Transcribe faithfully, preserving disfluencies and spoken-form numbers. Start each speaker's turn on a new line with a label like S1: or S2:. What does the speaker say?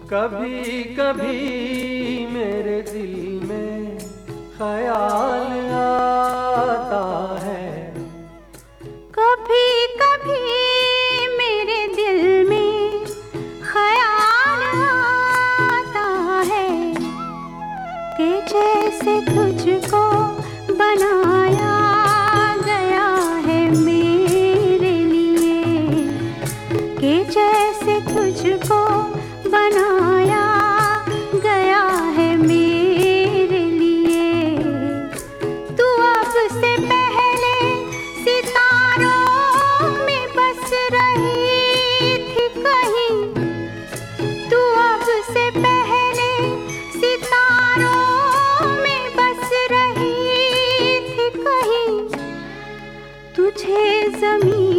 S1: कभी कभी मेरे दिल में ख्याल आता है,
S2: कभी कभी मेरे दिल में ख्याल आता है कि जैसे तुझको बनाया गया है मेरे लिए, कि जैसे तुझको बनाया गया है मेरे लिए। तू अब से पहले सितारों में बस रही थी कहीं, तू अब से पहले सितारों में बस रही थी कहीं। तुझे ज़मीन